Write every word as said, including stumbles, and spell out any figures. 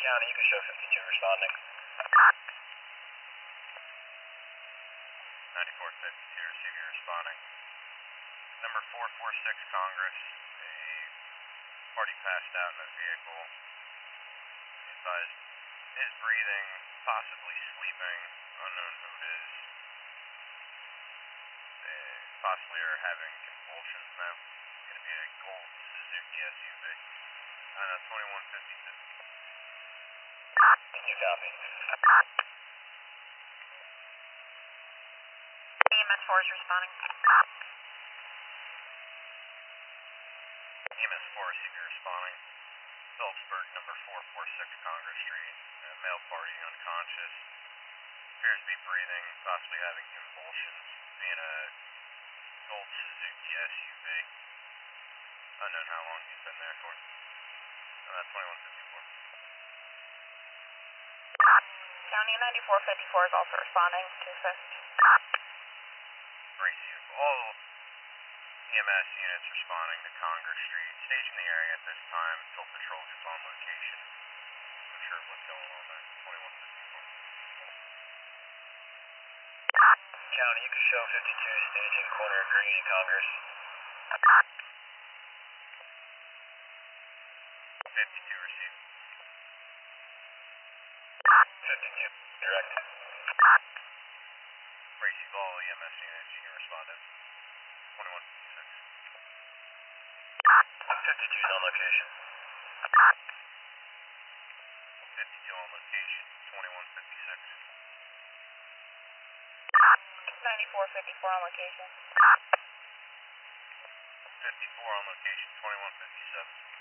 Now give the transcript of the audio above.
County, you can show fifty-two responding. ninety-four fifty-two, receiving responding. Number four four six Congress, a party passed out in a vehicle. Advised is breathing, possibly sleeping, unknown who it is. They possibly are having convulsions now. It's going to be a gold Suzuki S U V. I know, twenty-one fifty-two. You copy. E M S four is responding. E M S four receiving responding. Phillipsburg, number four four six Congress Street. A male party unconscious. Appears to be breathing, possibly having convulsions. Being a gold Suzuki S U V. Unknown how long he's been there for. Uh, twenty-one fifty-four. County ninety-four fifty-four is also responding to assist. Great. All E M S units responding to Congress Street. Staging the area at this time until patrol gets on location. I'm sure what's going on there. twenty-one fifty-four. County, you can show fifty-two staging corner of Green and Congress. fifty-two received. fifty-two, direct. Receive all E M S units, you can respond in. twenty-one fifty-six. fifty-two's on location. fifty-two on location, twenty-one fifty-six. ninety-four fifty-four on location. fifty-four on location, twenty-one fifty-seven.